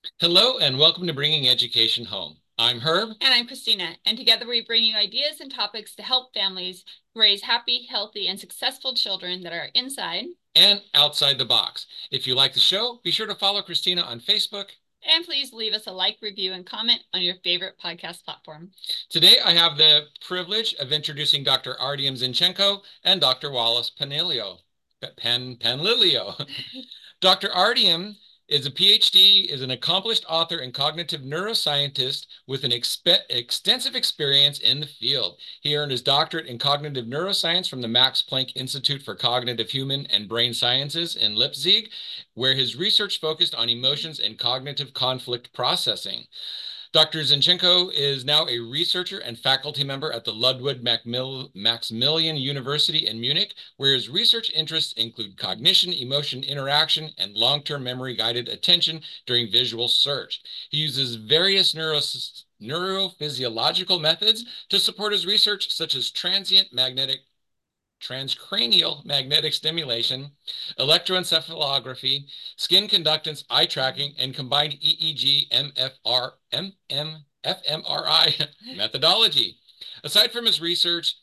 Hello and welcome to Bringing Education Home. I'm Herb. And I'm Christina, and together we bring you ideas and topics to help families raise happy, healthy, and successful children that are inside And outside the box. If you like the show, be sure to follow Christina on Facebook. and please leave us a like, review, and comment on your favorite podcast platform. Today I have the privilege of introducing Dr. Artyom Zinchenko and Dr. Wallace Panilio. Panlilio. Dr. Artyom is a PhD, is an accomplished author and cognitive neuroscientist with an extensive experience in the field. He earned his doctorate in cognitive neuroscience from the Max Planck Institute for Cognitive Human and Brain Sciences in Leipzig, where his research focused on emotions and cognitive conflict processing. Dr. Zinchenko is now a researcher and faculty member at the Ludwig Maximilian University in Munich, where his research interests include cognition, emotion, interaction, and long-term memory-guided attention during visual search. He uses various neurophysiological methods to support his research, such as transcranial magnetic stimulation, electroencephalography, skin conductance, eye tracking, and combined EEG fMRI methodology. Aside from his research,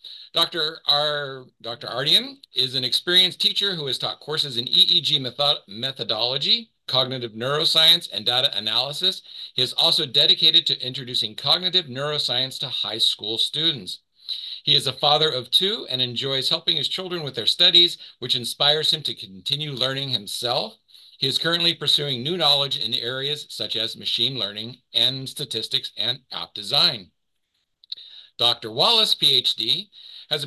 Dr. Artyom is an experienced teacher who has taught courses in EEG methodology, cognitive neuroscience, and data analysis. He is also dedicated to introducing cognitive neuroscience to high school students. He is a father of two and enjoys helping his children with their studies, which inspires him to continue learning himself. He is currently pursuing new knowledge in areas such as machine learning and statistics and app design. Dr. Wallace, PhD, has a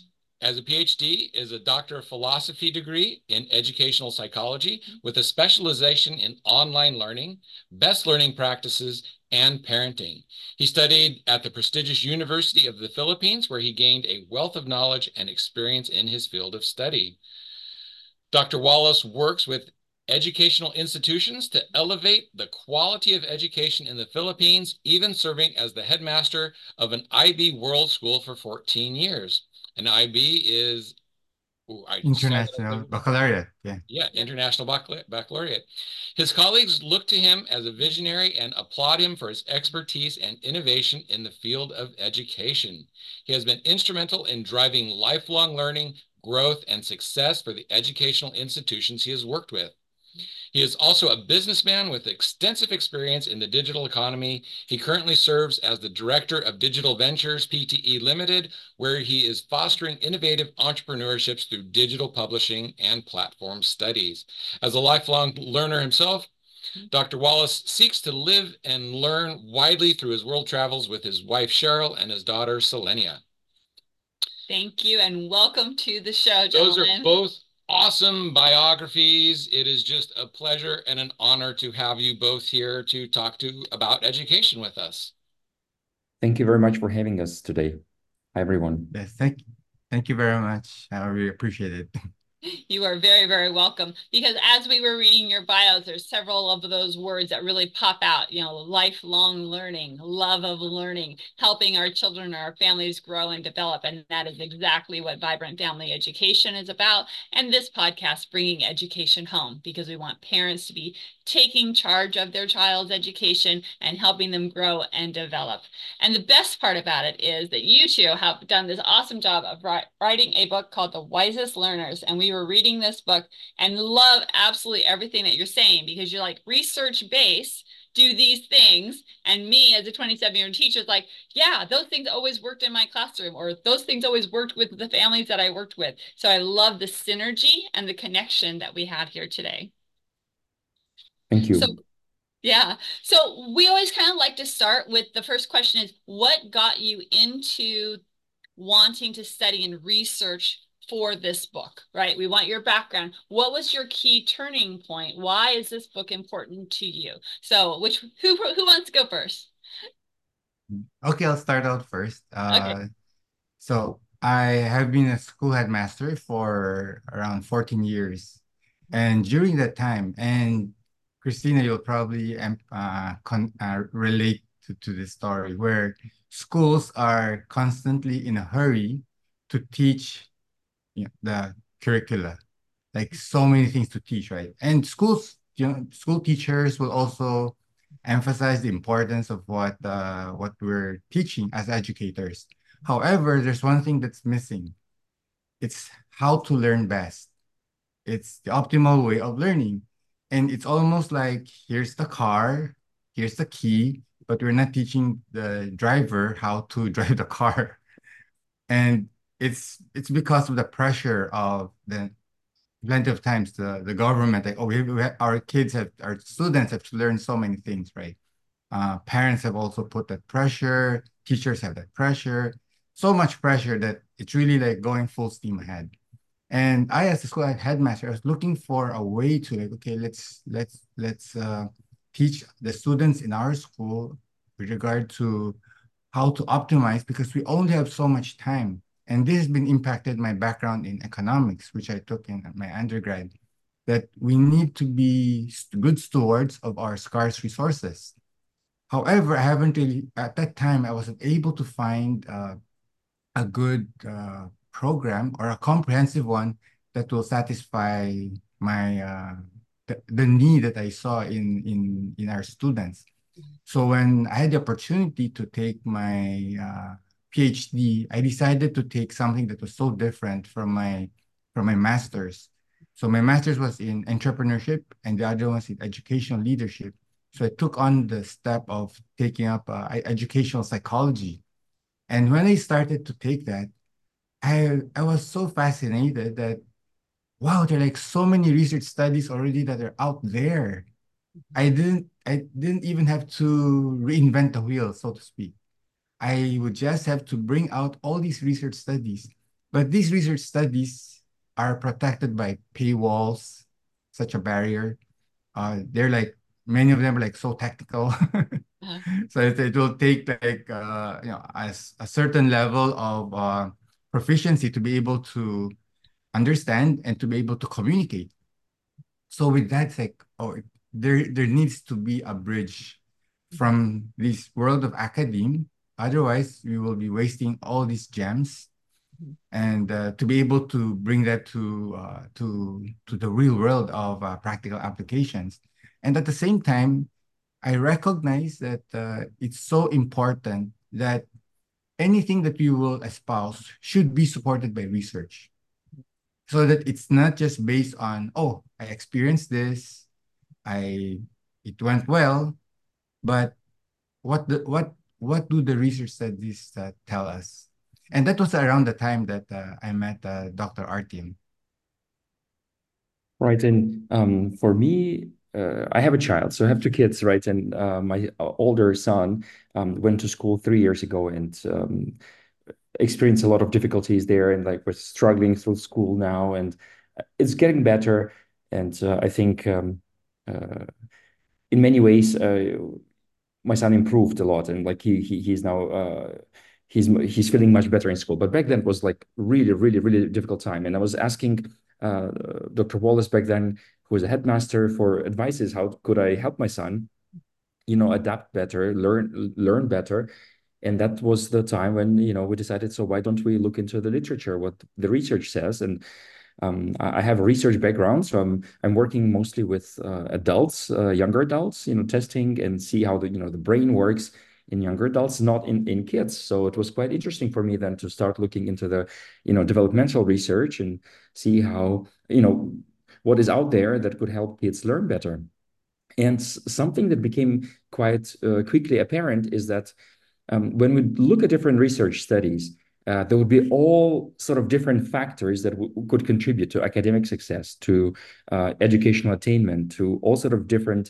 PhD, is a Doctor of Philosophy degree in educational psychology with a specialization in online learning, best learning practices, and parenting. He studied at the prestigious University of the Philippines, where he gained a wealth of knowledge and experience in his field of study. Dr. Wallace works with educational institutions to elevate the quality of education in the Philippines, even serving as the headmaster of an IB World School for 14 years. An IB is, I saw International Baccalaureate. Yeah. yeah, International Baccalaureate. His colleagues look to him as a visionary and applaud him for his expertise and innovation in the field of education. He has been instrumental in driving lifelong learning, growth, and success for the educational institutions he has worked with. He is also a businessman with extensive experience in the digital economy. He currently serves as the Director of Digital Ventures Pte. Limited, where he is fostering innovative entrepreneurships through digital publishing and platform studies. As a lifelong learner himself, Dr. Wallace seeks to live and learn widely through his world travels with his wife, Cheryl, and his daughter, Selenia. Thank you, and welcome to the show, Those are gentlemen. both awesome biographies. It is just a pleasure and an honor to have you both here to talk about education with us. Thank you very much for having us today. Hi, everyone. Yes. Thank you very much. I really appreciate it. You are very, very welcome. Because as we were reading your bios, there's several of those words that really pop out, lifelong learning, love of learning, helping our children or our families grow and develop. And that is exactly what Vibrant Family Education is about. And this podcast, Bringing Education Home, because we want parents to be taking charge of their child's education and helping them grow and develop. And the best part about it is that you two have done this awesome job of writing a book called The Wisest Learners. And we were reading this book and love absolutely everything that you're saying, because you're like research based, do these things. And me as a 27-year teacher is like, yeah, those things always worked in my classroom, or those things always worked with the families that I worked with. So I love the synergy and the connection that we have here today. Thank you. So yeah. So we always kind of like to start with the first question is, what got you into wanting to study and research for this book, right? We want your background. What was your key turning point? Why is this book important to you? So who wants to go first? Okay, I'll start out first. Okay. So I have been a school headmaster for around 14 years. And during that time, and Christina, you'll probably relate to this story, where schools are constantly in a hurry to teach the curricula, like so many things to teach, right? And schools, school teachers will also emphasize the importance of what we're teaching as educators. However, there's one thing that's missing. It's how to learn best. It's the optimal way of learning. And it's almost like here's the car, here's the key, but we're not teaching the driver how to drive the car. And it's because of the pressure of the plenty of times the government, like, oh, our kids have, our students have to learn so many things, right? Parents have also put that pressure, teachers have that pressure, so much pressure that it's really like going full steam ahead. And I, as a school headmaster, I was looking for a way to like, okay, let's teach the students in our school with regard to how to optimize, because we only have so much time. And this has been impacted my background in economics, which I took in my undergrad, that we need to be good stewards of our scarce resources. However, I haven't really, at that time, I wasn't able to find a good program or a comprehensive one that will satisfy my the need that I saw in our students. So when I had the opportunity to take my PhD, I decided to take something that was so different from my master's. So my master's was in entrepreneurship, and the other one was in educational leadership. So I took on the step of taking up educational psychology. And when I started to take that, I was so fascinated that, wow, there are like so many research studies already that are out there. I didn't even have to reinvent the wheel, so to speak. I would just have to bring out all these research studies. But these research studies are protected by paywalls, such a barrier. They're like, many of them are like so technical. So it will take like as a certain level of proficiency to be able to understand and to be able to communicate. So with that, it's like, oh, there needs to be a bridge from this world of academe. Otherwise, we will be wasting all these gems, and to be able to bring that to the real world of practical applications. And at the same time, I recognize that it's so important that anything that we will espouse should be supported by research, so that it's not just based on, oh, I experienced this, I it went well, but what do the research studies tell us? And that was around the time that I met Dr. Artyom. Right. And for me, I have a child, so I have two kids, right? And my older son went to school 3 years ago and experienced a lot of difficulties there, and like we're struggling through school now, and it's getting better. And I think in many ways, my son improved a lot, and like he's now he's feeling much better in school. But back then it was like really, really, really difficult time. And I was asking Dr. Wallace back then, who was a headmaster, for advices. How could I help my son, adapt better, learn better? And that was the time when, we decided, so why don't we look into the literature, what the research says? And I have a research background, so I'm working mostly with adults, younger adults, testing and see how the brain works in younger adults, not in kids. So it was quite interesting for me then to start looking into the developmental research and see how what is out there that could help kids learn better. And something that became quite quickly apparent is that when we look at different research studies, there would be all sort of different factors that could contribute to academic success, to educational attainment, to all sort of different,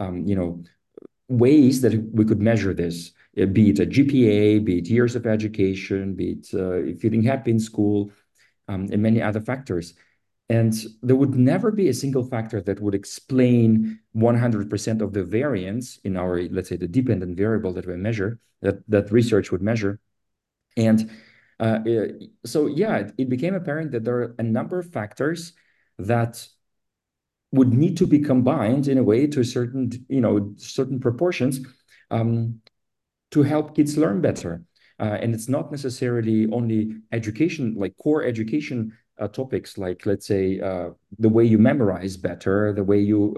ways that we could measure this, be it a GPA, be it years of education, be it feeling happy in school, and many other factors. And there would never be a single factor that would explain 100% of the variance in our, let's say, the dependent variable that we measure, that research would measure. And so, yeah, it became apparent that there are a number of factors that would need to be combined in a way to certain proportions to help kids learn better. And it's not necessarily only education, like core education topics like, let's say, the way you memorize better, the way you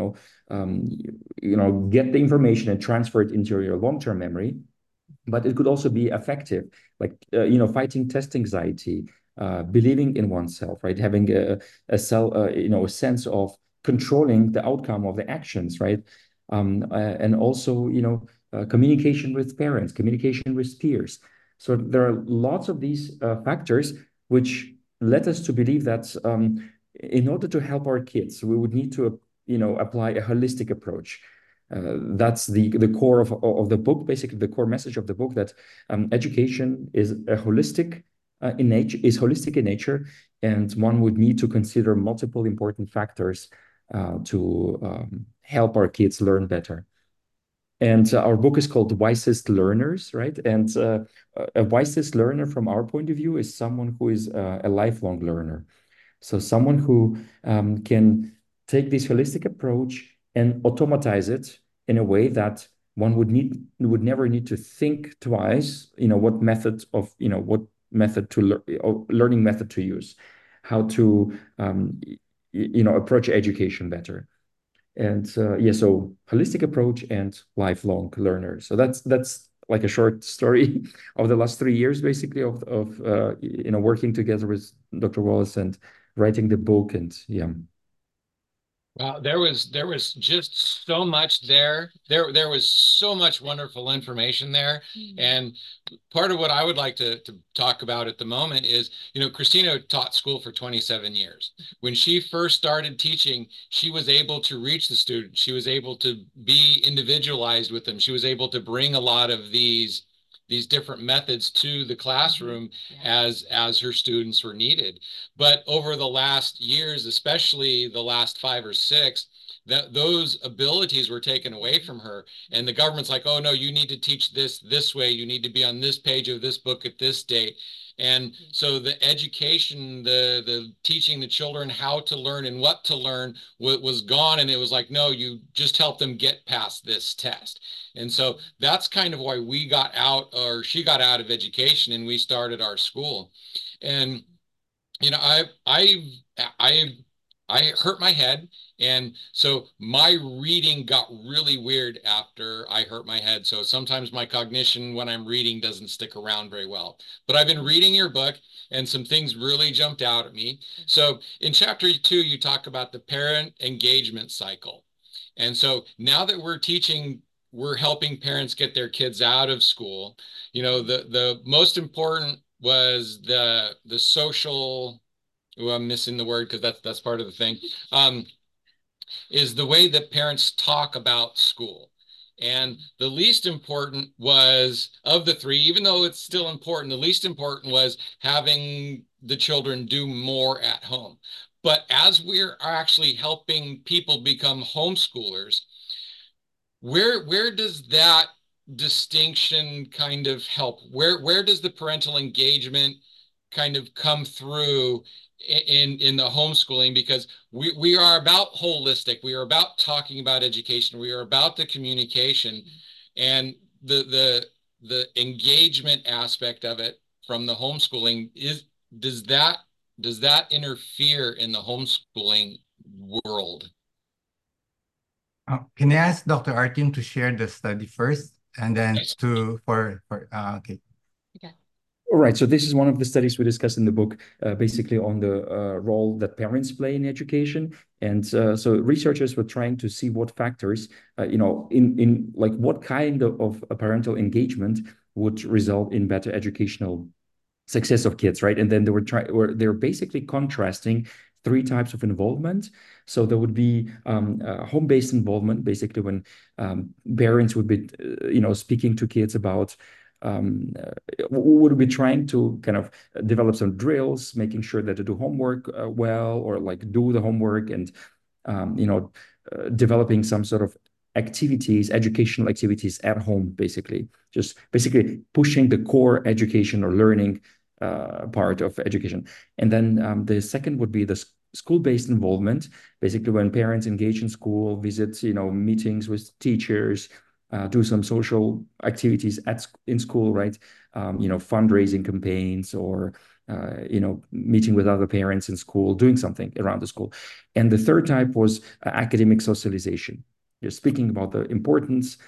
get the information and transfer it into your long-term memory. But it could also be effective, like fighting test anxiety, believing in oneself, right? Having a sense of controlling the outcome of the actions, right? And also, communication with parents, communication with peers. So there are lots of these factors which led us to believe that in order to help our kids, we would need to, apply a holistic approach. That's the core of the book, basically the core message of the book, that education is holistic in nature, and one would need to consider multiple important factors to help our kids learn better. And our book is called Wisest Learners, right? And a wisest learner from our point of view is someone who is a lifelong learner. So someone who can take this holistic approach and automatize it in a way that one would never need to think twice, what learning method to use, how to approach education better. And so holistic approach and lifelong learner. So that's like a short story of the last 3 years, basically, of working together with Dr. Wallace and writing the book. And yeah. Wow, there was just so much there. There was so much wonderful information there. And part of what I would like to talk about at the moment is, Christina taught school for 27 years. When she first started teaching, she was able to reach the students. She was able to be individualized with them. She was able to bring a lot of these different methods to the classroom as her students were needed. But over the last years, especially the last 5 or 6, those abilities were taken away from her, and the government's like, oh no, you need to teach this way, you need to be on this page of this book at this date. And so the education, the teaching the children how to learn and what to learn was gone. And it was like, no, you just help them get past this test. And so that's kind of why we got out, or she got out of education, and we started our school. And I hurt my head, and so my reading got really weird after I hurt my head. So sometimes my cognition when I'm reading doesn't stick around very well. But I've been reading your book, and some things really jumped out at me. So in chapter 2, you talk about the parent engagement cycle. And so now that we're helping parents get their kids out of school, the most important was the social, I'm missing the word because that's part of the thing, is the way that parents talk about school. And the least important was, of the 3, even though it's still important, the least important was having the children do more at home. But as we're actually helping people become homeschoolers, where does that distinction kind of help? Where does the parental engagement kind of come through in the homeschooling? Because we are about holistic, we are about talking about education, we are about the communication, and the engagement aspect of it from the homeschooling does that interfere in the homeschooling world? Can I ask Dr. Artyom to share the study first, and then Yes. okay. All right, so this is one of the studies we discuss in the book, basically on the role that parents play in education. And so researchers were trying to see what factors, in like what kind of a parental engagement would result in better educational success of kids, right? And then they were basically contrasting 3 types of involvement. So there would be home-based involvement, basically when parents would be, speaking to kids about, would be trying to kind of develop some drills, making sure that they do homework well, or like do the homework, and developing some sort of activities, educational activities at home, basically pushing the core education or learning part of education. And then the second would be the school-based involvement, basically when parents engage in school, visit, meetings with teachers, do some social activities in school, right? Fundraising campaigns, or meeting with other parents in school, doing something around the school. And the third type was academic socialization. You're speaking about the importance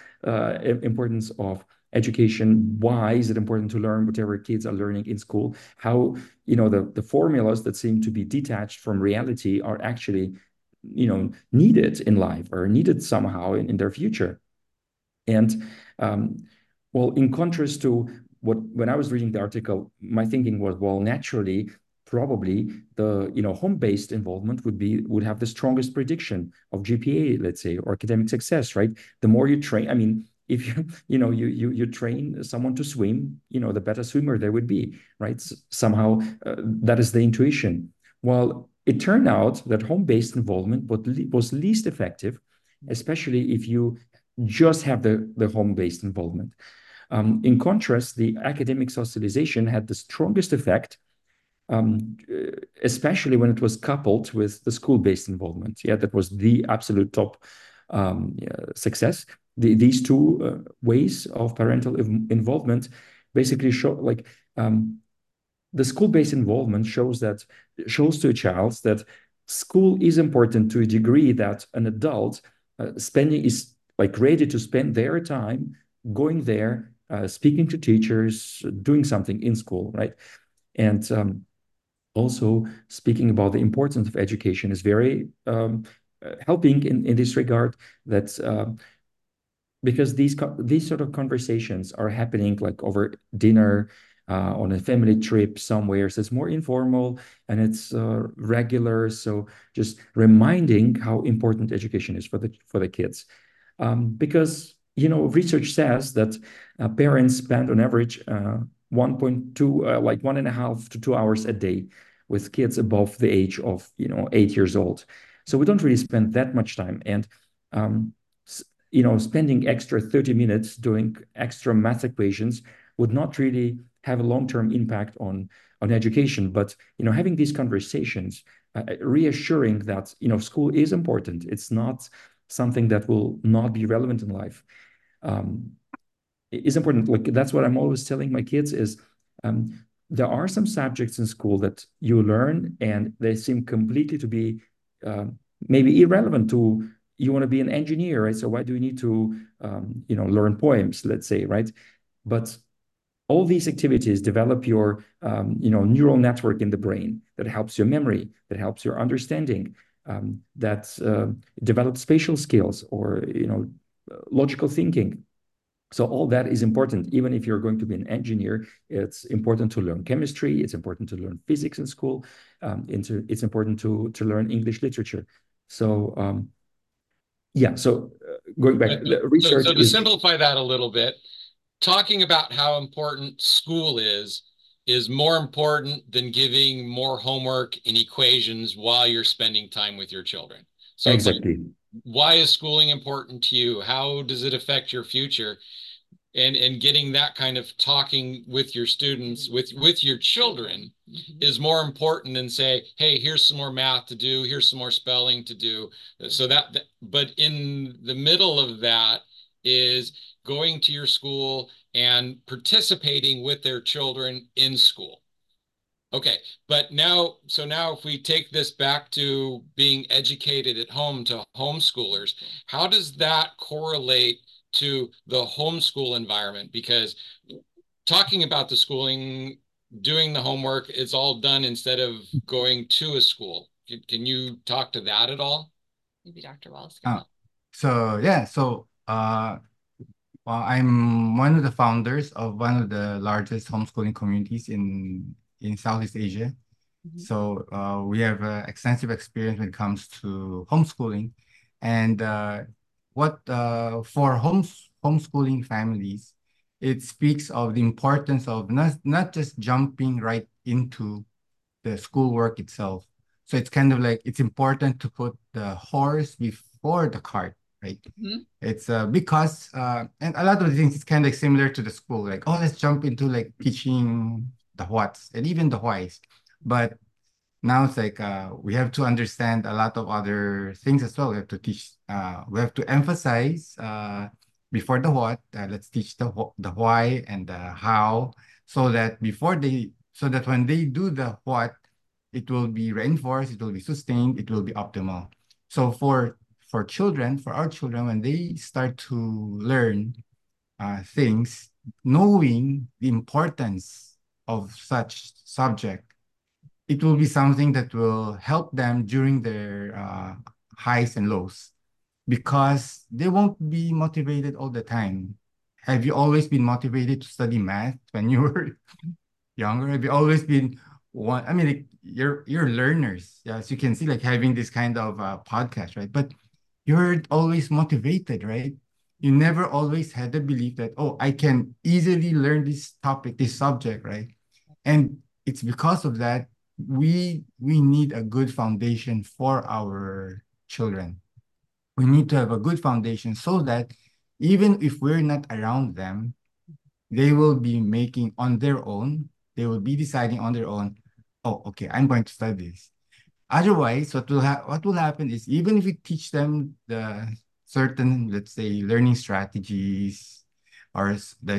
of education. Why is it important to learn whatever kids are learning in school? How, the formulas that seem to be detached from reality are actually, needed in life or needed somehow in their future. And well, in contrast to when I was reading the article, my thinking was, well, naturally, probably the home-based involvement would have the strongest prediction of GPA, let's say, or academic success, right? The more you train, I mean, if you train someone to swim, the better swimmer they would be, right? Somehow that is the intuition. Well, it turned out that home-based involvement was least effective, especially if you just have the home-based involvement. In contrast, the academic socialization had the strongest effect, especially when it was coupled with the school-based involvement. Yeah, that was the absolute top success. These two ways of parental involvement basically show, like, the school-based involvement shows to a child that school is important to a degree that an adult is like ready to spend their time going there, speaking to teachers, doing something in school, right? And also speaking about the importance of education is very helping in this regard. That because these sort of conversations are happening like over dinner, on a family trip somewhere. So it's more informal and it's regular. So just reminding how important education is for the kids. Because research says that parents spend on average 1.2, like 1.5 to 2 hours a day with kids above the age of 8 years old. So we don't really spend that much time. And spending extra 30 minutes doing extra math equations would not really have a long-term impact on education. But having these conversations, reassuring that school is important. It's not something that will not be relevant in life. Is important. Like, that's what I'm always telling my kids is, there are some subjects in school that you learn and they seem completely to be maybe irrelevant to you. Want to be an engineer, right? So why do you need to learn poems, let's say, right? But all these activities develop your neural network in the brain that helps your memory, that helps your understanding, that develops spatial skills or logical thinking. So all that is important. Even if you're going to be an engineer, it's important to learn chemistry. It's important to learn physics in school. It's important to learn English literature. So yeah. So going back, the research. So to simplify that a little bit, talking about how important school is more important than giving more homework and equations while you're spending time with your children. So exactly. Why is schooling important to you? How does it affect your future? And getting that kind of talking with your students, with your children, is more important than say, hey, here's some more math to do, here's some more spelling to do. So but in the middle of that is going to your school and participating with their children in school. Okay, but now if we take this back to being educated at home to homeschoolers, how does that correlate to the homeschool environment? Because talking about the schooling, doing the homework, it's all done instead of going to a school. Can you talk to that at all? Maybe Dr. Wallace. Well, I'm one of the founders of one of the largest homeschooling communities in Southeast Asia. So we have extensive experience when it comes to homeschooling. And for homeschooling families, it speaks of the importance of not just jumping right into the schoolwork itself. So it's kind of like it's important to put the horse before the cart, right? It's because and a lot of the things it's kind of like similar to the school, like, oh, let's jump into like teaching the whats and even the whys. But now it's like we have to understand a lot of other things as well. We have to teach, we have to emphasize before the what, let's teach the why and the how, so that before they so that when they do the what, it will be reinforced, it will be sustained, it will be optimal. So for children, for our children, when they start to learn things, knowing the importance of such subject, it will be something that will help them during their highs and lows, because they won't be motivated all the time. Have you always been motivated to study math when you were younger? Have you always been one? I mean, like, you're learners. Yeah, as you can see, like having this kind of podcast, right? But you're always motivated, right? You never always had the belief that, oh, I can easily learn this topic, this subject, right? And it's because of that we need a good foundation for our children. We need to have a good foundation so that even if we're not around them, they will be making on their own. They will be deciding on their own, oh, okay, I'm going to study this. Otherwise, what will happen is, even if we teach them the certain, let's say, learning strategies, or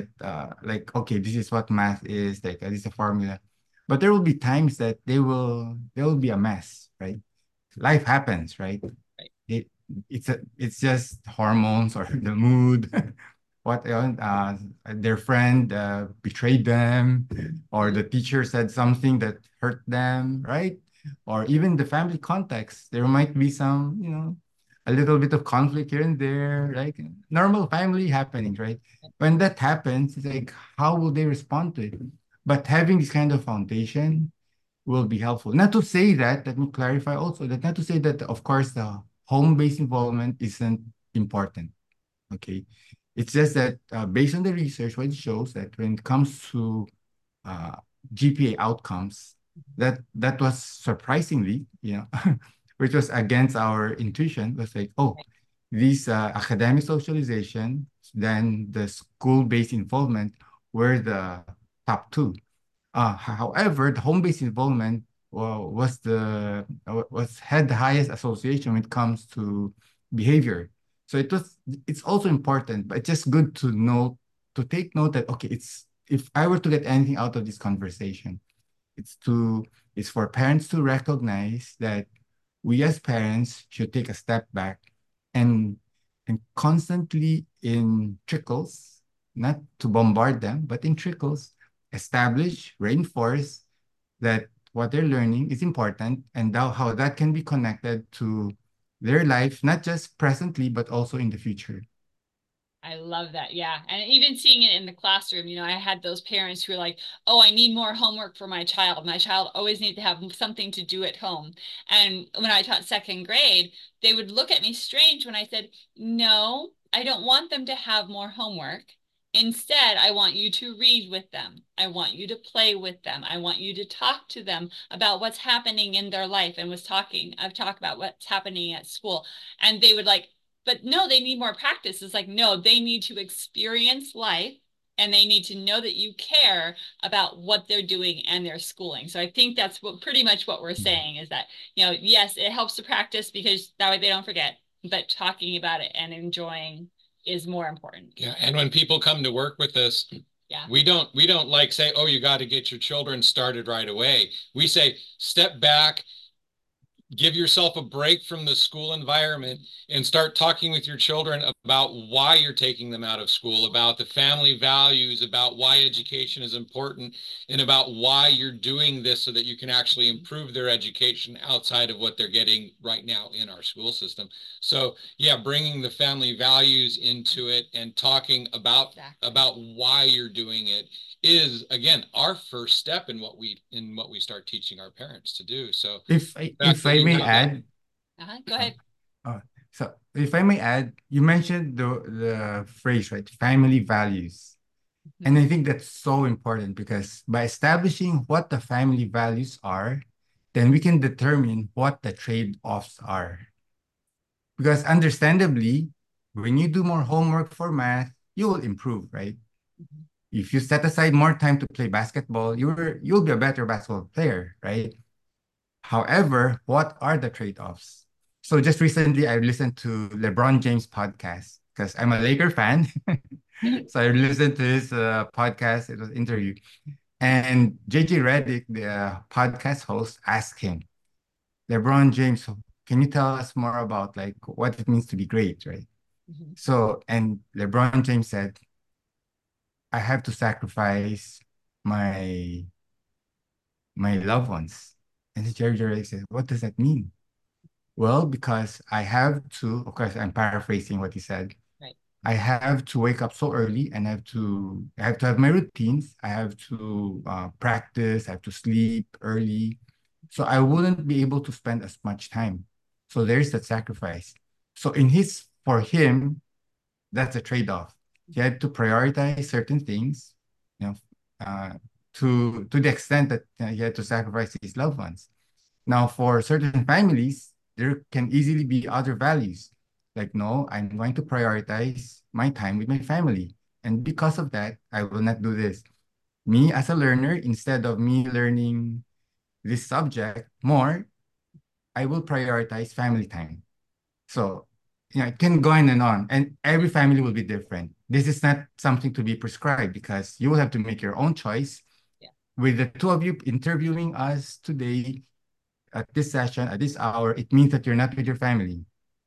like, okay, this is what math is, like this is a formula, but there will be times that there will be a mess, right? Life happens, right? Right. It's just hormones or the mood. What their friend betrayed them, or the teacher said something that hurt them, right? Or even the family context, there might be some, a little bit of conflict here and there, like normal family happenings, right? When that happens, it's like, how will they respond to it? But having this kind of foundation will be helpful. Not to say that, let me clarify also, that not to say that, of course, the home-based involvement isn't important, okay? It's just that based on the research, what it shows that when it comes to uh, GPA outcomes, that was surprisingly, which was against our intuition, was like, oh, these academic socialization, then the school-based involvement were the top two. However, the home-based involvement had the highest association when it comes to behavior. So it's also important, but it's just good to know, to take note that, okay, if I were to get anything out of this conversation, it's for parents to recognize that we as parents should take a step back and constantly, in trickles, not to bombard them, but in trickles, establish, reinforce that what they're learning is important, and how that can be connected to their life, not just presently, but also in the future. I love that. Yeah. And even seeing it in the classroom, I had those parents who were like, oh, I need more homework for my child. My child always needs to have something to do at home. And when I taught second grade, they would look at me strange when I said, no, I don't want them to have more homework. Instead, I want you to read with them. I want you to play with them. I want you to talk to them about what's happening in their life. And I've talked about what's happening at school. And they would like, but no, they need more practice. It's like, no, they need to experience life, and they need to know that you care about what they're doing and their schooling. So I think that's pretty much what we're saying is that, yes, it helps to practice because that way they don't forget, but talking about it and enjoying is more important. Yeah. And when people come to work with us, yeah, we don't like say, oh, you got to get your children started right away. We say, step back, give yourself a break from the school environment and start talking with your children about why you're taking them out of school, about the family values, about why education is important, and about why you're doing this so that you can actually improve their education outside of what they're getting right now in our school system. So yeah, bringing the family values into it and talking about why you're doing it is, again, our first step in what we start teaching our parents to do. So if I may add, go ahead. So if I may add, you mentioned the phrase, right? Family values. Mm-hmm. And I think that's so important, because by establishing what the family values are, then we can determine what the trade-offs are. Because understandably, when you do more homework for math, you will improve, right? Mm-hmm. If you set aside more time to play basketball, you'll be a better basketball player, right? However, what are the trade-offs? So just recently, I listened to LeBron James podcast because I'm a Laker fan. So I listened to his podcast, it was an interview. And JJ Redick, the podcast host, asked him, LeBron James, can you tell us more about like what it means to be great, right? Mhm. So, and LeBron James said, I have to sacrifice my my loved ones. And the Jerry Redick said, what does that mean? Well, because I have to, of course, I'm paraphrasing what he said. Right. I have to wake up so early and I have to have my routines. I have to practice. I have to sleep early. So I wouldn't be able to spend as much time. So there's that sacrifice. So for him, that's a trade-off. He had to prioritize certain things, you know, uh, to the extent that he had to sacrifice his loved ones. Now, for certain families, there can easily be other values. Like, no, I'm going to prioritize my time with my family. And because of that, I will not do this. Me as a learner, instead of me learning this subject more, I will prioritize family time. So, it can go on and on. And every family will be different. This is not something to be prescribed because you will have to make your own choice. Yeah. With the two of you interviewing us today, at this session, at this hour, it means that you're not with your family.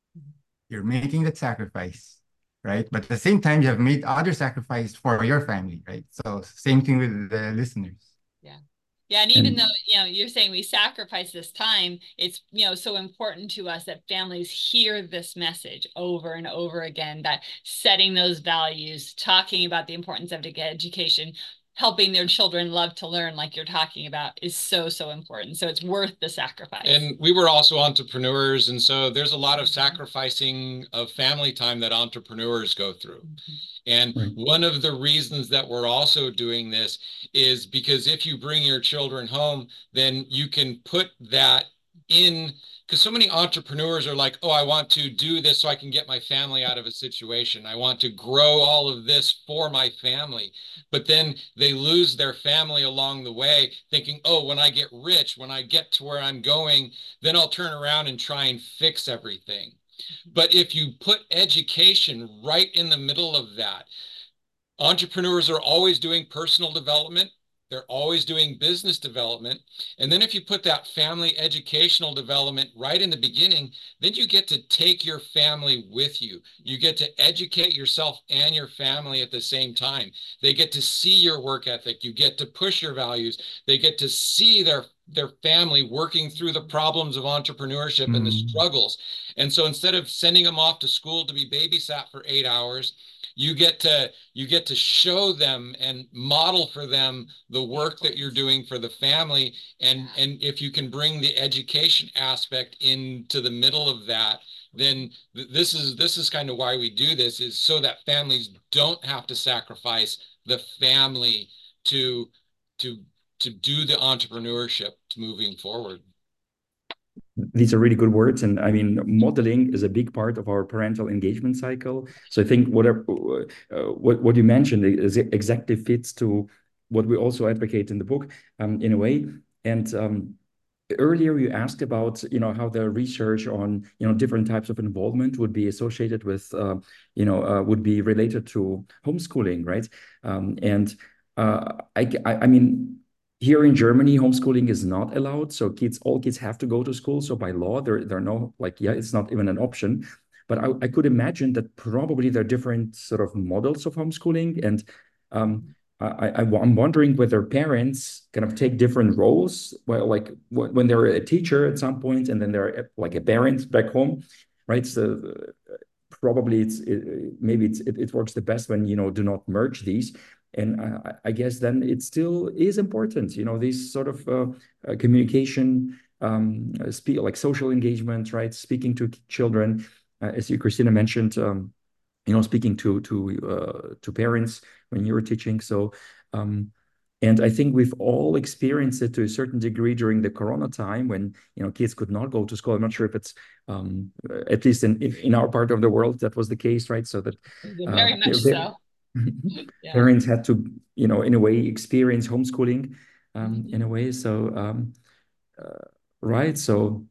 You're making that sacrifice, right? But at the same time, you have made other sacrifice for your family, right? So same thing with the listeners. Yeah. Yeah. And even And though, you're saying we sacrifice this time, it's, so important to us that families hear this message over and over again, that setting those values, talking about the importance of education, helping their children love to learn, like you're talking about, is so, so important. So it's worth the sacrifice. And we were also entrepreneurs. And so there's a lot of sacrificing of family time that entrepreneurs go through. And right. one of the reasons that we're also doing this is because if you bring your children home, then you can put that in, because so many entrepreneurs are like, oh, I want to do this so I can get my family out of a situation. I want to grow all of this for my family. But then they lose their family along the way, thinking, oh, when I get rich, when I get to where I'm going, then I'll turn around and try and fix everything. But if you put education right in the middle of that, entrepreneurs are always doing personal development. They're always doing business development. And then if you put that family educational development right in the beginning, then you get to take your family with you. You get to educate yourself and your family at the same time. They get to see your work ethic. You get to push your values. They get to see their family working through the problems of entrepreneurship and the struggles. And so instead of sending them off to school to be babysat for 8 hours, you get to show them and model for them the work that you're doing for the family. And if you can bring the education aspect into the middle of that, then this is kind of why we do this, is so that families don't have to sacrifice the family to do the entrepreneurship moving forward. These are really good words, and I mean, modeling is a big part of our parental engagement cycle. So I think what you mentioned is exactly fits to what we also advocate in the book, in a way. And earlier you asked about how the research on different types of involvement would be associated with would be related to homeschooling, right? And I mean, here in Germany, homeschooling is not allowed. So all kids have to go to school. So by law, there are no, it's not even an option. But I could imagine that probably there are different sort of models of homeschooling. And I'm wondering whether parents kind of take different roles. Well, like when they're a teacher at some point, and then they're like a parent back home, right? So probably it works the best when do not merge these. And I guess then it still is important, these sort of communication, like social engagement, right? Speaking to children, as you, Christina, mentioned, speaking to parents when you were teaching. So, and I think we've all experienced it to a certain degree during the Corona time when kids could not go to school. I'm not sure if it's at least in our part of the world that was the case, right? So that very much so. Yeah. Parents had to, in a way, experience homeschooling, in a way. So, right. So,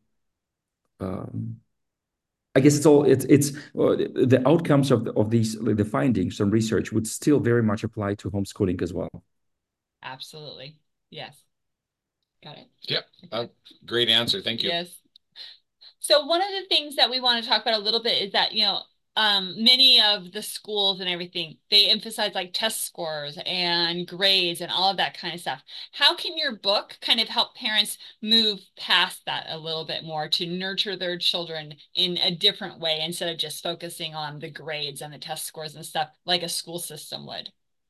I guess it's the outcomes of these, the findings from research would still very much apply to homeschooling as well. Absolutely. Yes. Got it. Yep. Great answer. Thank you. Yes. So one of the things that we want to talk about a little bit is that, many of the schools and everything, they emphasize like test scores and grades and all of that kind of stuff. How can your book kind of help parents move past that a little bit more to nurture their children in a different way instead of just focusing on the grades and the test scores and stuff like a school system would?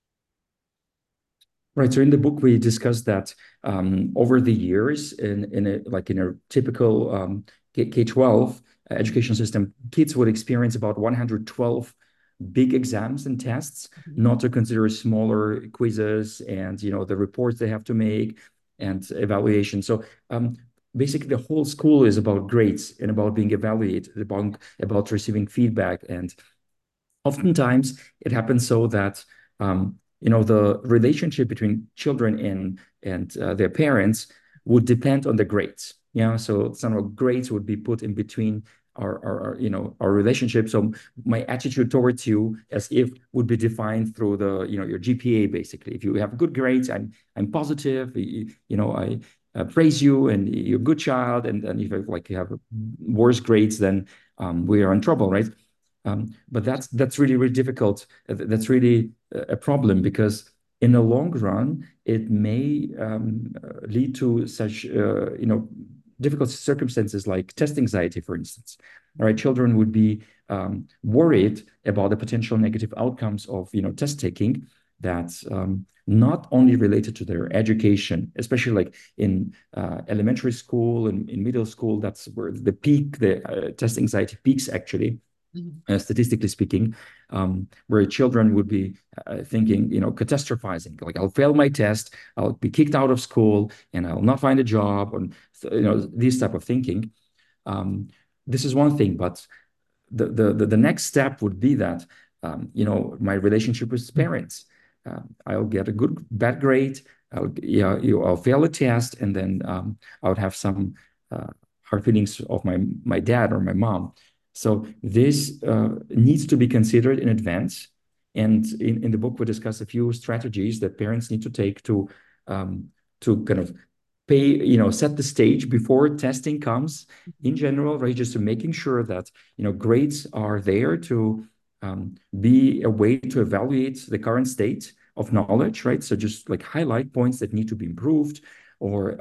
Right. So in the book, we discussed that over the years, in a typical K-12 education system, kids would experience about 112 big exams and tests, not to consider smaller quizzes and the reports they have to make and evaluation. So basically, the whole school is about grades and about being evaluated, about receiving feedback. And oftentimes, it happens so that the relationship between children and their parents would depend on the grades. Yeah, so some of grades would be put in between our relationship. So my attitude towards you, as if, would be defined through your GPA. Basically, if you have good grades, I'm positive. I praise you, and you're a good child. And then if you have worse grades, then we are in trouble, right? But that's really, really difficult. That's really a problem, because in the long run, it may lead to such difficult circumstances like test anxiety, for instance. All right, children would be worried about the potential negative outcomes of test taking, that's not only related to their education, especially like in elementary school and in middle school. That's where the test anxiety peaks, actually. Statistically speaking, where children would be thinking, catastrophizing, like, I'll fail my test, I'll be kicked out of school, and I'll not find a job, and this type of thinking. This is one thing, but the next step would be that my relationship with parents. I'll get a bad grade. I'll fail a test, and then I would have some hard feelings of my dad or my mom. So this needs to be considered in advance. And in the book, we discuss a few strategies that parents need to take to kind of set the stage before testing comes in general, right? Just to making sure that, grades are there to be a way to evaluate the current state of knowledge, right? So just like highlight points that need to be improved, or,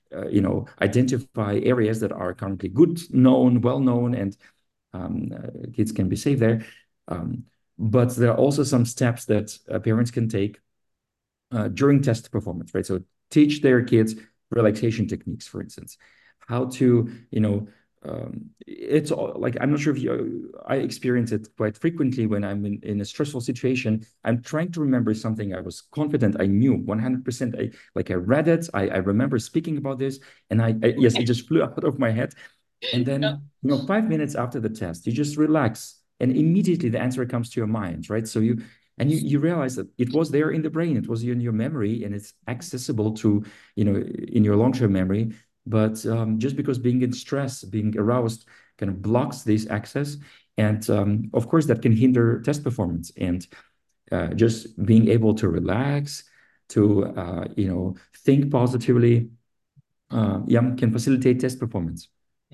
identify areas that are currently well known, and kids can be safe there. But there are also some steps that parents can take during test performance, right? So teach their kids relaxation techniques, for instance, how to, it's like, I'm not sure if I experience it quite frequently when I'm in a stressful situation. I'm trying to remember something I was confident I knew 100%. I read it, I remember speaking about this, and yes, it just flew out of my head. And then, 5 minutes after the test, you just relax, and immediately the answer comes to your mind, right? So you realize that it was there in the brain, it was in your memory, and it's accessible to, in your long-term memory. But just because being in stress, being aroused, kind of blocks this access. And of course, that can hinder test performance. And just being able to relax, to, think positively, can facilitate test performance.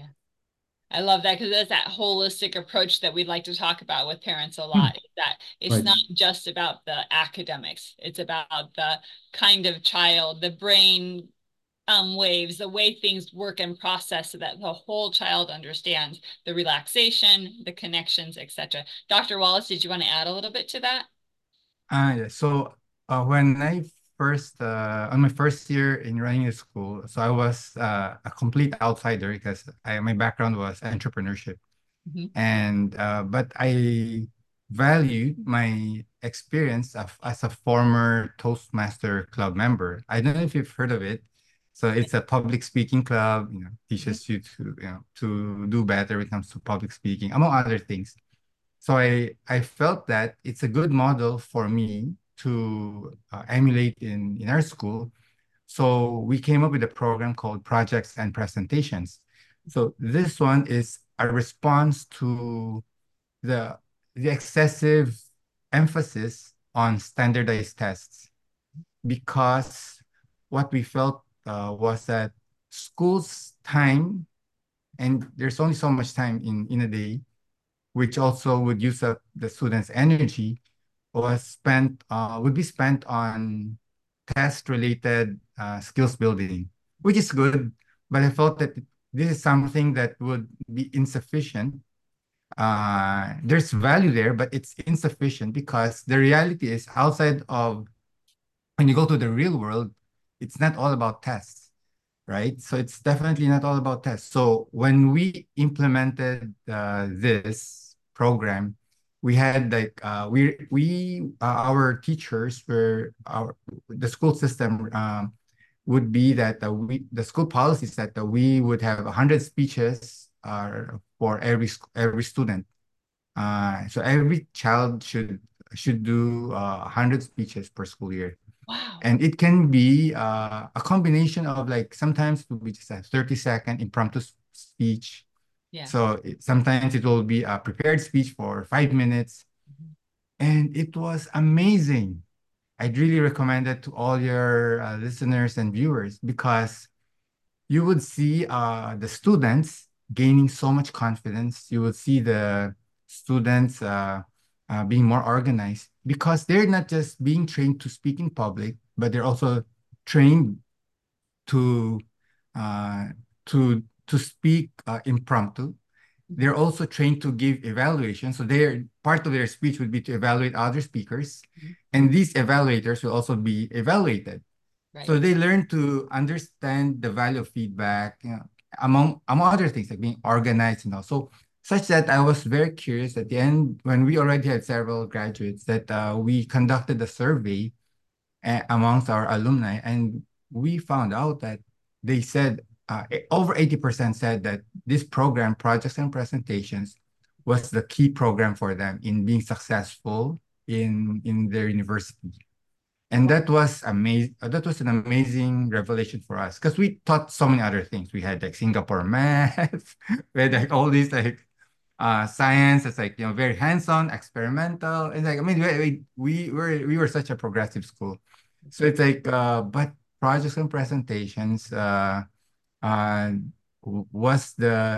I love that, because that's that holistic approach that we'd like to talk about with parents a lot. Is that it's Right. not just about the academics. It's about the kind of child, the brain waves, the way things work and process, so that the whole child understands the relaxation, the connections, etc. Dr. Wallace, did you want to add a little bit to that? Yeah. So when I first on my first year in running a school, so I was a complete outsider, because my background was entrepreneurship. And but I value my experience as a former Toastmaster club member. I don't know if you've heard of it. So it's a public speaking club, teaches you to do better when it comes to public speaking, among other things. So I felt that it's a good model for me to emulate in our school. So we came up with a program called Projects and Presentations. So this one is a response to the excessive emphasis on standardized tests. because what we felt was that school's time, and there's only so much time in a day, which also would use up the students' energy, would be spent on test-related skills building, which is good. But I felt that this is something that would be insufficient. There's value there, but it's insufficient because the reality is outside of when you go to the real world, it's not all about tests, right? So it's definitely not all about tests. So when we implemented this program, we had like our teachers were the school system would be that the school policies that we would have 100 speeches for every student. So every child should do 100 speeches per school year. Wow. And it can be a combination of like sometimes it will be just a 30-second impromptu speech. Yeah. So sometimes it will be a prepared speech for 5 minutes. And it was amazing. I'd really recommend it to all your listeners and viewers because you would see the students gaining so much confidence. You would see the students being more organized because they're not just being trained to speak in public, but they're also trained to uh, to speak impromptu. They're also trained to give evaluation. So their part of their speech would be to evaluate other speakers, and these evaluators will also be evaluated. Right. So they learn to understand the value of feedback, among other things like being organized and all. So such that I was very curious at the end when we already had several graduates that we conducted a survey amongst our alumni, and we found out that they said over 80% said that this program, projects and presentations, was the key program for them in being successful in their university. And that was amazing. That was an amazing revelation for us because we taught so many other things. We had like Singapore math, we had like all these like science. It's like very hands-on, experimental, and like I mean we were such a progressive school, so it's like but projects and presentations uh was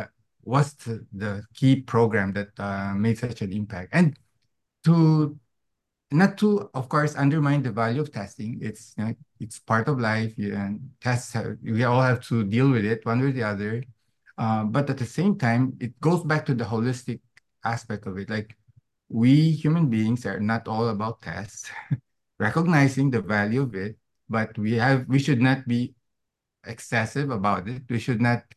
the key program that made such an impact. And to not to, of course, undermine the value of testing. It's part of life. And we all have to deal with it one way or the other. But at the same time, it goes back to the holistic aspect of it. Like we human beings are not all about tests, recognizing the value of it, but we should not be excessive about it. We should not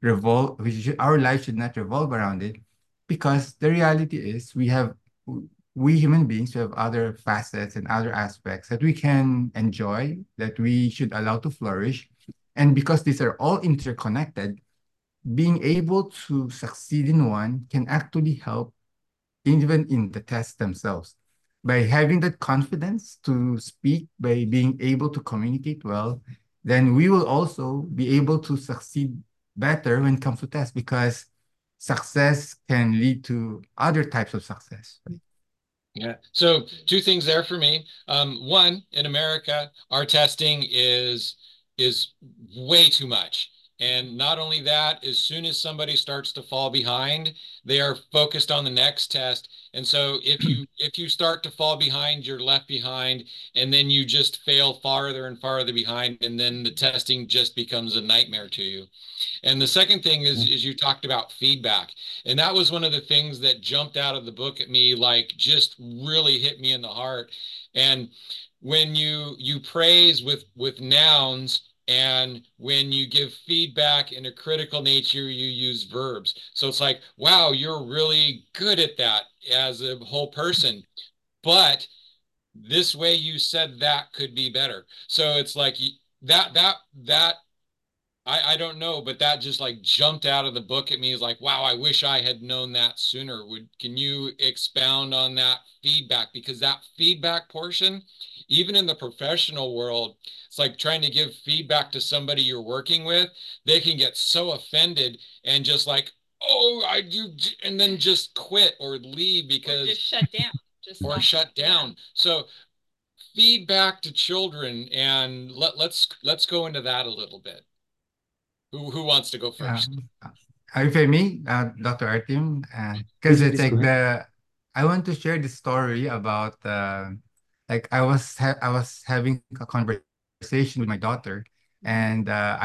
our life should not revolve around it because the reality is we human beings have other facets and other aspects that we can enjoy, that we should allow to flourish. And because these are all interconnected, being able to succeed in one can actually help even in the tests themselves. By having that confidence to speak, by being able to communicate well, then we will also be able to succeed better when it comes to tests because success can lead to other types of success. Right? Yeah. So two things there for me. One, in America, our testing is way too much. And not only that, as soon as somebody starts to fall behind, they are focused on the next test. And so if you start to fall behind, you're left behind, and then you just fail farther and farther behind, and then the testing just becomes a nightmare to you. And the second thing is you talked about feedback. And that was one of the things that jumped out of the book at me, like just really hit me in the heart. And when you praise with nouns, and when you give feedback in a critical nature, you use verbs. So it's like, wow, you're really good at that as a whole person. But this way you said that could be better. So it's like that I don't know, but that just like jumped out of the book at me. Is like, wow, I wish I had known that sooner. Can you expound on that feedback? Because that feedback portion, even in the professional world, it's like trying to give feedback to somebody you're working with. They can get so offended and just like, oh, I do, and then just quit or leave because or just shut down. Shut down. So feedback to children, and let's go into that a little bit. Who wants to go first? If I may, Dr. Artyom, because Please, it's please go like ahead. I want to share the story about like I was having a conversation with my daughter, and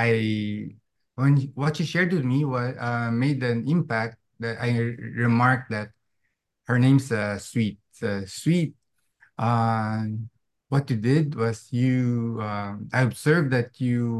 what she shared with me was made an impact that I remarked that her name's Sweet. Sweet. Uh, what you did was I observed that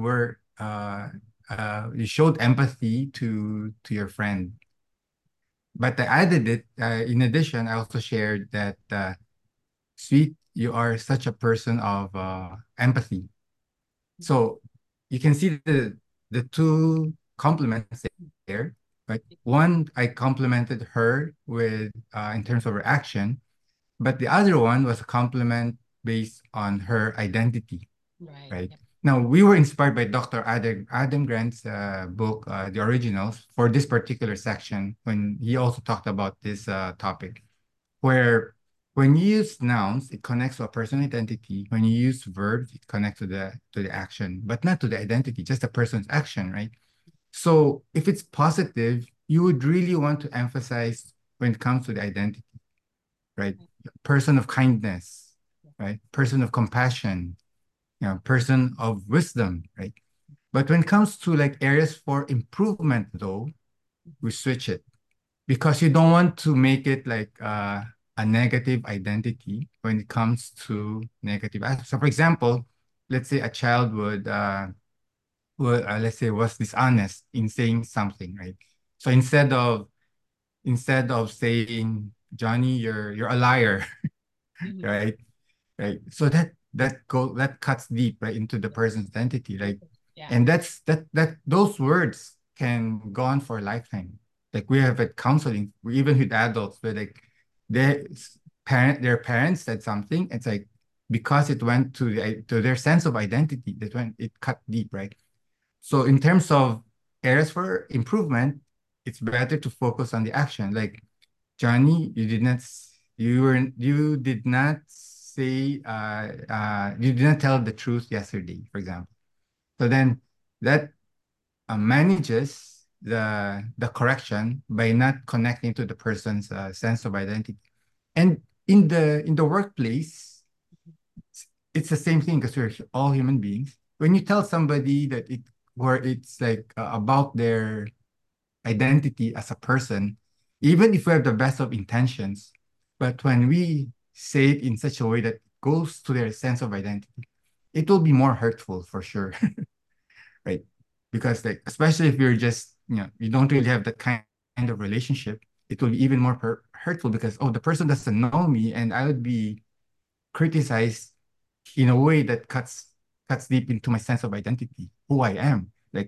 you showed empathy to your friend. But I added it, in addition, I also shared that, Sweet, you are such a person of empathy. So you can see the two compliments there, right? One, I complimented her with in terms of her action, but the other one was a compliment based on her identity, Right. right? Now, we were inspired by Dr. Adam Grant's book, The Originals, for this particular section when he also talked about this topic, where when you use nouns, it connects to a personal identity. When you use verbs, it connects to the action, but not to the identity, just a person's action, right? So if it's positive, you would really want to emphasize when it comes to the identity, right? Person of kindness, right? Person of compassion, person of wisdom, right? But when it comes to like areas for improvement, though, we switch it because you don't want to make it like a negative identity when it comes to negative aspects. So, for example, let's say a child let's say was dishonest in saying something, right? So instead of saying Johnny, you're a liar, right? Right. So that cuts deep right into the person's identity, like, Yeah. and that those words can go on for a lifetime. Like we have at counseling, even with adults, where like their their parents said something, it's like because it went to their sense of identity, it cut deep, right? So in terms of areas for improvement, it's better to focus on the action. Like Johnny, you did not say you did not tell the truth yesterday, for example. So then that manages the correction by not connecting to the person's sense of identity. And in the workplace, it's the same thing because we're all human beings. When you tell somebody that where it's like about their identity as a person, even if we have the best of intentions, but when we say it in such a way that goes to their sense of identity, it will be more hurtful for sure, right? Because like, especially if you're just, you don't really have that kind of relationship, it will be even more hurtful because, oh, the person doesn't know me and I would be criticized in a way that cuts deep into my sense of identity, who I am. Like,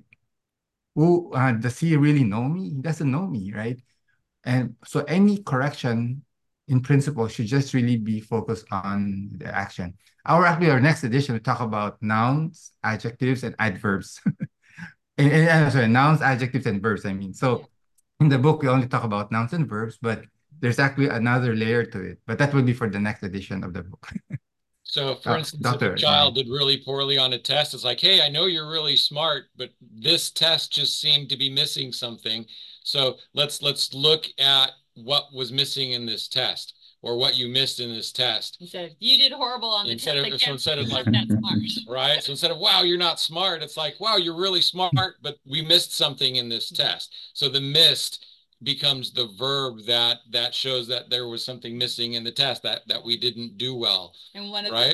who does he really know me? He doesn't know me, right? And so any correction in principle should just really be focused on the action. Our next edition, we talk about nouns, adjectives, and adverbs. Sorry, nouns, adjectives, and verbs, I mean. So in the book, we only talk about nouns and verbs, but there's actually another layer to it. But that will be for the next edition of the book. So, for instance, if a Doctor, child did really poorly on a test, it's like, hey, I know you're really smart, but this test just seemed to be missing something. So let's look at what was missing in this test or what you missed in this test. Instead of you did horrible on the Instead test. of so instead of You're like not that smart. right. So instead of wow, you're not smart, it's like wow, you're really smart, but we missed something in this test. So the missed becomes the verb that shows that there was something missing in the test that we didn't do well. And one of right.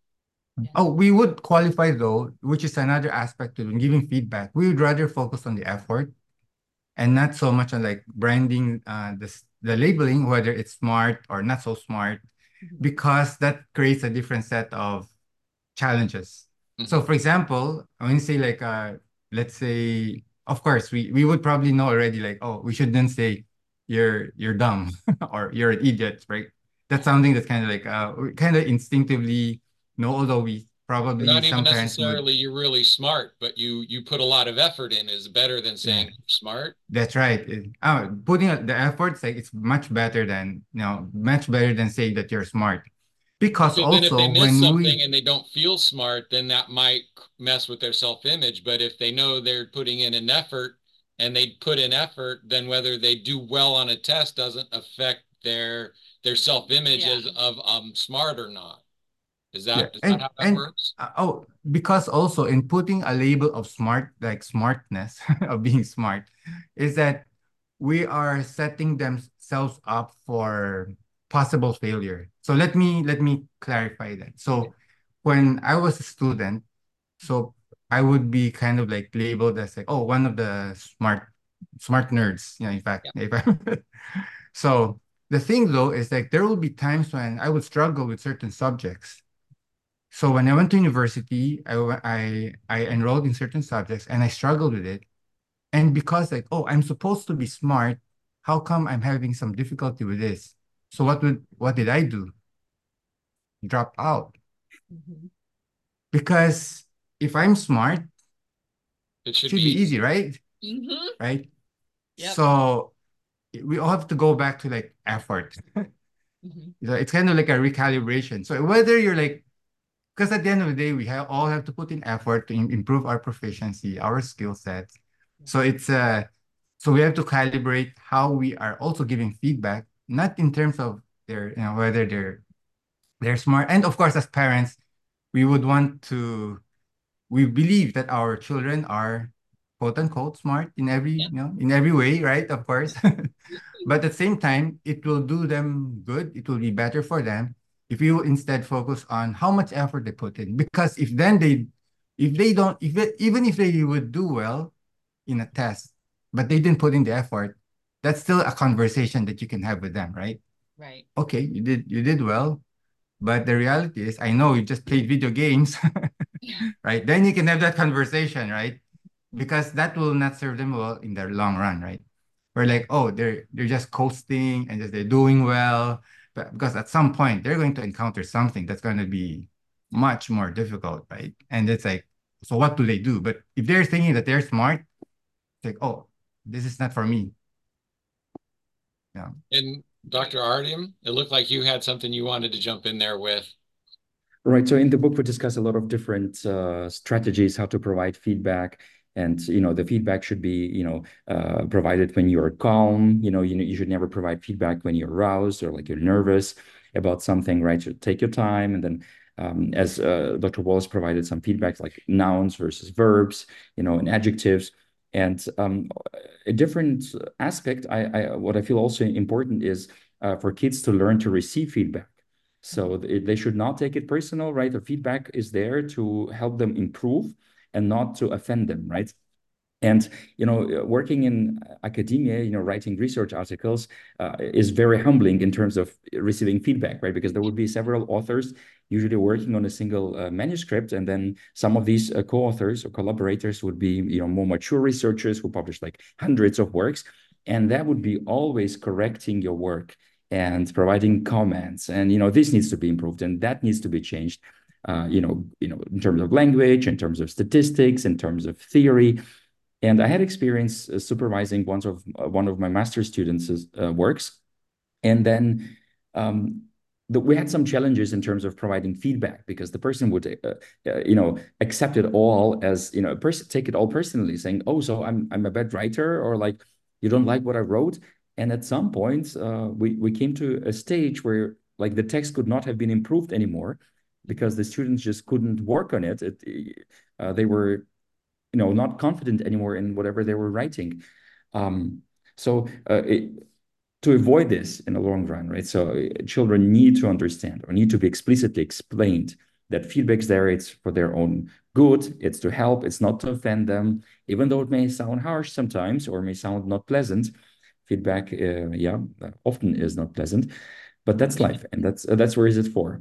Oh, we would qualify though, which is another aspect to giving feedback. We would rather focus on the effort and not so much on like branding the labeling, whether it's smart or not so smart, because that creates a different set of challenges. So for example, when you say like let's say, of course, we would probably know already like, oh, we shouldn't say you're dumb or you're an idiot, right? That's something that's kind of like we kind of instinctively know, although we probably Not even some parents would. necessarily you're really smart, but you put a lot of effort in is better than saying Yeah. smart. That's right. Putting the efforts, like it's much better than much better than saying that you're smart. Because Because then if they also miss when something we, and they don't feel smart, then that might mess with their self-image. But if they know they're putting in an effort and they put in effort, then whether they do well on a test doesn't affect their self-image Yeah. as of smart or not. Is yeah, that how that works? oh, because also in putting a label of smart, like smartness of being smart, is that we are setting themselves up for possible failure. So let me clarify that. Okay. So when I was a student, so I would be kind of like labeled as like, oh, one of the smart nerds, in fact, Yeah. if I so the thing though is like there will be times when I would struggle with certain subjects. So when I went to university, I enrolled in certain subjects and I struggled with it. And because like, oh, I'm supposed to be smart, how come I'm having some difficulty with this? So what did I do? Drop out. Mhm. Because if I'm smart, It it should be should be easy, easy. right? Mhm. Right? Yep. So we all have to go back to like effort. Mhm. It's kind of like a recalibration. So whether you're like, because at the end of the day, we all have to put in effort to improve our proficiency, our skill sets. So so we have to calibrate how we are also giving feedback, not in terms of whether they're smart. And of course, as parents, we would want to we believe that our children are quote unquote smart in Yeah. in every way, right? Of course. But at the same time, it will do them good. It will be better for them if you instead focus on how much effort they put in. Because if they don't, even if they would do well in a test, but they didn't put in the effort, that's still a conversation that you can have with them, right? Right. Okay, you did well, but the reality is, I know you just played video games, right? Then you can have that conversation, right? Because that will not serve them well in the long run, right? We're like, oh, they're just coasting and just they're doing well, but because at some point they're going to encounter something that's going to be much more difficult, right? And it's like, so what do they do? But if they're thinking that they're smart, it's like, oh, this is not for me. Yeah. And Dr. Artyom, it looked like you had something you wanted to jump in there with. Right. So in the book, we discuss a lot of different strategies how to provide feedback. And, the feedback should be, provided when you're calm. You should never provide feedback when you're aroused or like you're nervous about something, right? So take your time. And then as Dr. Wallace provided some feedback like nouns versus verbs, and adjectives. And a different aspect, what I feel also important is for kids to learn to receive feedback. So they should not take it personal, right? The feedback is there to help them improve and not to offend them, right? And working in academia, writing research articles is very humbling in terms of receiving feedback, right? Because there would be several authors usually working on a single manuscript, and then some of these co-authors or collaborators would be more mature researchers who publish like hundreds of works, and that would be always correcting your work and providing comments, and this needs to be improved and that needs to be changed. In terms of language, in terms of statistics, in terms of theory. And I had experience supervising one of my master's students' works. And then we had some challenges in terms of providing feedback because the person would, accept it all as, take it all personally, saying, "Oh, so I'm a bad writer," or like, "You don't like what I wrote." And at some point, we came to a stage where like the text could not have been improved anymore because the students just couldn't work on it. They were not confident anymore in whatever they were writing. Um, so to avoid this in the long run, right? So children need to understand or need to be explicitly explained that feedback is there. It's for their own good. It's to help. It's not to offend them, even though it may sound harsh sometimes or may sound not pleasant. Feedback, often is not pleasant, but that's life, and that's where is it for.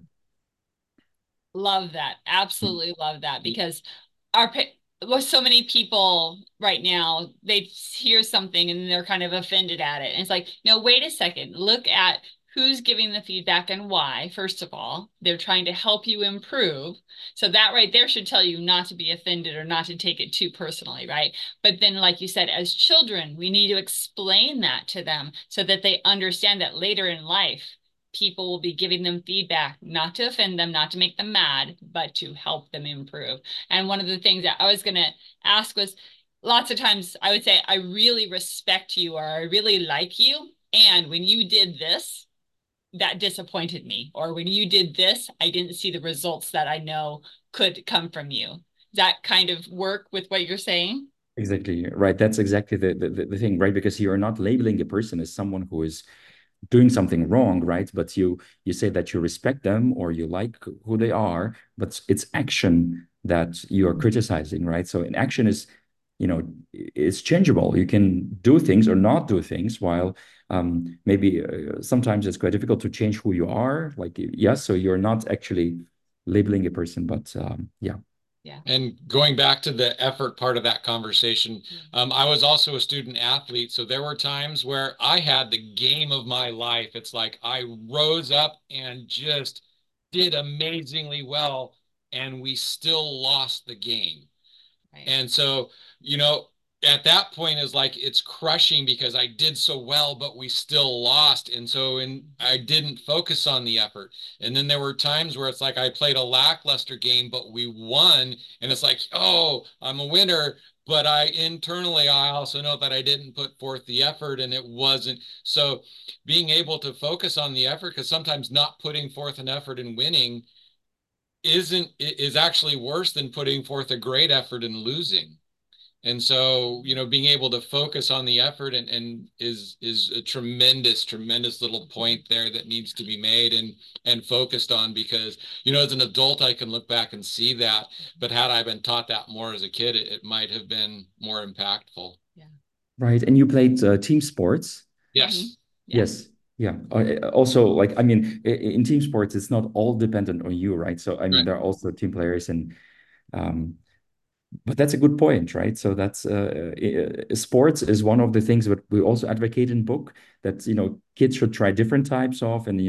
Love that. Absolutely love that because our well, so many people right now, they hear something and they're kind of offended at it. And it's like, no, wait a second. Look at who's giving the feedback and why. First of all, they're trying to help you improve. So that right there should tell you not to be offended or not to take it too personally, right? But then, like you said, as children, we need to explain that to them so that they understand that later in life, people will be giving them feedback, not to offend them, not to make them mad, but to help them improve. And one of the things that I was going to ask was, lots of times I would say, I really respect you, or I really like you. And when you did this, that disappointed me. Or when you did this, I didn't see the results that I know could come from you. Does that kind of work with what you're saying? Exactly, right. That's exactly the thing, right? Because you're not labeling a person as someone who is doing something wrong, right? But you say that you respect them or you like who they are, but it's action that you are criticizing, right? So an action is, it's changeable. You can do things or not do things, while maybe sometimes it's quite difficult to change who you are. Like, yes, so you're not actually labeling a person, but yeah. Yeah. And going back to the effort part of that conversation, I was also a student athlete. So there were times where I had the game of my life. It's like I rose up and just did amazingly well, and we still lost the game. Right. And so, at that point is like it's crushing because I did so well, but we still lost. And so I didn't focus on the effort. And then there were times where it's like I played a lackluster game, but we won. And it's like, oh, I'm a winner. But internally, I also know that I didn't put forth the effort and it wasn't. So being able to focus on the effort, because sometimes not putting forth an effort and winning is actually worse than putting forth a great effort and losing. And so, being able to focus on the effort and is a tremendous little point there that needs to be made and focused on, because, as an adult, I can look back and see that. But had I been taught that more as a kid, it might have been more impactful. Yeah. Right. And you played team sports? Yes. Mm-hmm. Yes. Yeah. Also, like, I mean, in team sports, it's not all dependent on you, right? So, I mean, Right. there are also team players, and um, but that's a good point, right? So that's sports is one of the things that we also advocate in book, that kids should try different types of, and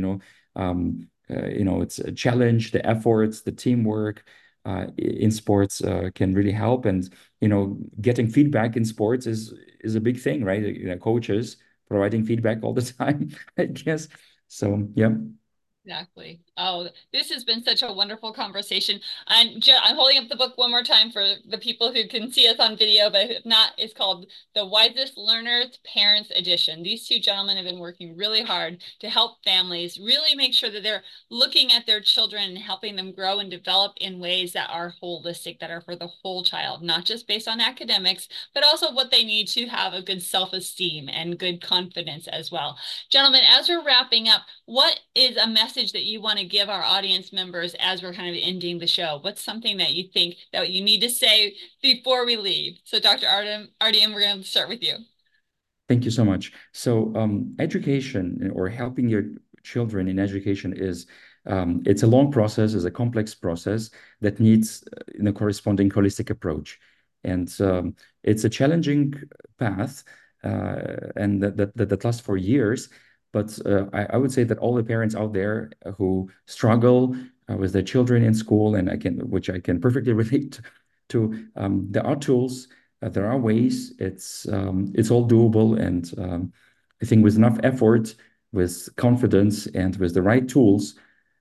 it's a challenge, the efforts, the teamwork in sports can really help. And getting feedback in sports is a big thing, right? Coaches providing feedback all the time, I guess. So yeah. Exactly. Oh, this has been such a wonderful conversation. And I'm holding up the book one more time for the people who can see us on video, but if not, it's called The Wisest Learners Parents Edition. These two gentlemen have been working really hard to help families really make sure that they're looking at their children and helping them grow and develop in ways that are holistic, that are for the whole child, not just based on academics, but also what they need to have a good self-esteem and good confidence as well. Gentlemen, as we're wrapping up, what is a message that you want to give our audience members as we're kind of ending the show? What's something that you think that you need to say before we leave? So Dr. Artyom, we're going to start with you. Thank you so much. So education, or helping your children in education, it's a long process, it's a complex process that needs a corresponding holistic approach. And it's a challenging path, and that lasts for years. But I would say that all the parents out there who struggle with their children in school, and which I can perfectly relate to, there are tools, there are ways. It's all doable, and I think with enough effort, with confidence, and with the right tools,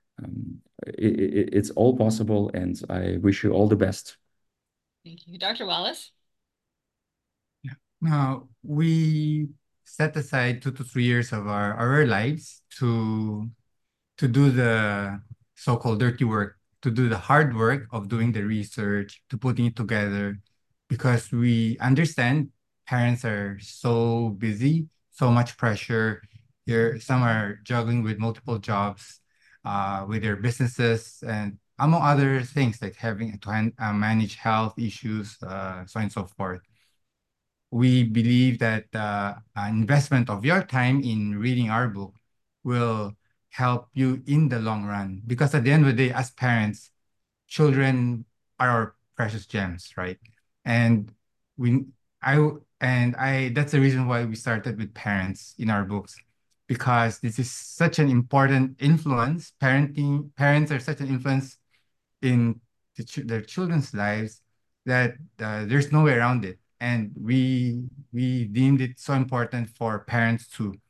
it's all possible. And I wish you all the best. Thank you. Dr. Wallace? Yeah. Now, we set aside 2 to 3 years of our lives to do the so-called dirty work, to do the hard work of doing the research, to putting it together, because we understand parents are so busy, so much pressure. Some are juggling with multiple jobs, with their businesses, and among other things like having to manage health issues, so on and so forth. We believe that an investment of your time in reading our book will help you in the long run. Because at the end of the day, as parents, children are our precious gems, right? And we, that's the reason why we started with parents in our books, because this is such an important influence. Parents are such an influence in their children's lives that there's no way around it. And we deemed it so important for parents to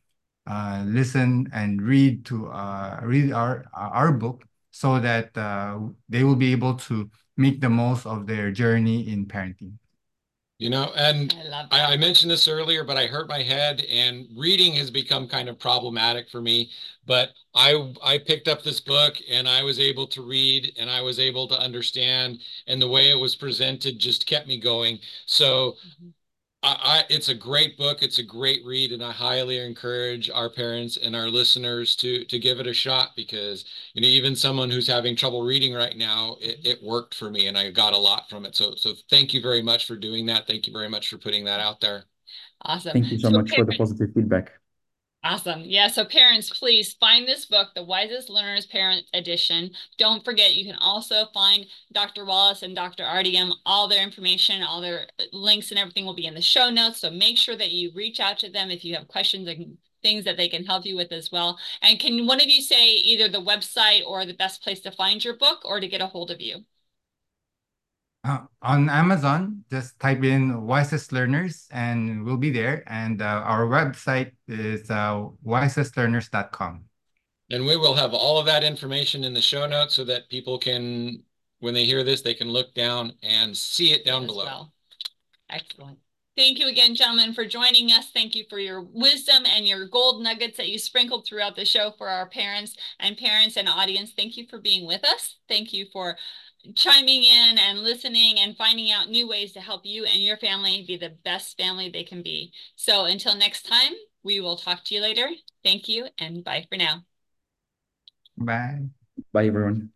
listen and read our book so that they will be able to make the most of their journey in parenting. You know, and I love that. I mentioned this earlier, but I hurt my head, and reading has become kind of problematic for me. But I picked up this book, and I was able to read, and I was able to understand, and the way it was presented just kept me going. So it's a great book. It's a great read, and I highly encourage our parents and our listeners to give it a shot, because even someone who's having trouble reading right now, it worked for me, and I got a lot from it. So thank you very much for doing that. Thank you very much for putting that out there. Awesome. Thank you so much for the positive feedback. Awesome. Yeah. So parents, please find this book, The Wisest Learners Parent Edition. Don't forget, you can also find Dr. Wallace and Dr. Artyom. All their information, all their links and everything will be in the show notes. So make sure that you reach out to them if you have questions and things that they can help you with as well. And can one of you say either the website or the best place to find your book or to get a hold of you? On Amazon, just type in Wisest Learners and we'll be there. And our website is wisestlearners.com. And we will have all of that information in the show notes so that people can, when they hear this, they can look down and see it down below. Well. Excellent. Thank you again, gentlemen, for joining us. Thank you for your wisdom and your gold nuggets that you sprinkled throughout the show for our parents and audience. Thank you for being with us. Thank you for chiming in and listening and finding out new ways to help you and your family be the best family they can be. So until next time, we will talk to you later. Thank you and bye for now. Bye. Bye, everyone.